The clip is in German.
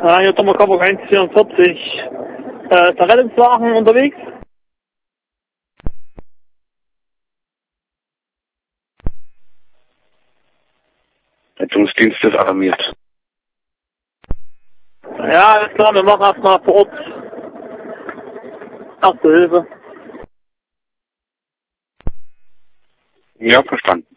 Hier Thomas Coburg 144. Ist der Rettungswagen unterwegs? Rettungsdienst ist alarmiert. Ja, alles klar, wir machen erstmal vor Ort Erste Hilfe. Ja, verstanden.